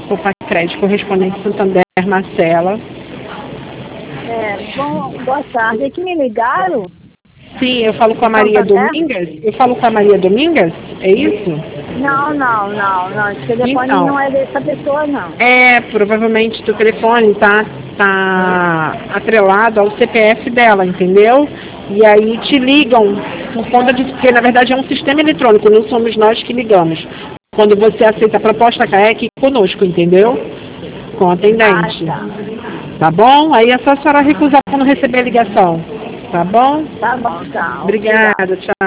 Opa Crédito, correspondente Santander, Marcela. Bom, boa tarde. É que me ligaram? Sim, eu falo com a Maria Domingas? Eu falo com a Maria Domingas? É isso? Não. Esse telefone Então, não é dessa pessoa, não. Provavelmente teu telefone tá atrelado ao CPF dela, entendeu? E aí te ligam por conta disso, porque na verdade é um sistema eletrônico, não somos nós que ligamos. Quando você aceita a proposta CAEC conosco, entendeu? Com a atendente. Tá bom? Aí é só a senhora recusar quando receber a ligação. Tá bom? Tá bom, tá. Obrigada, tchau.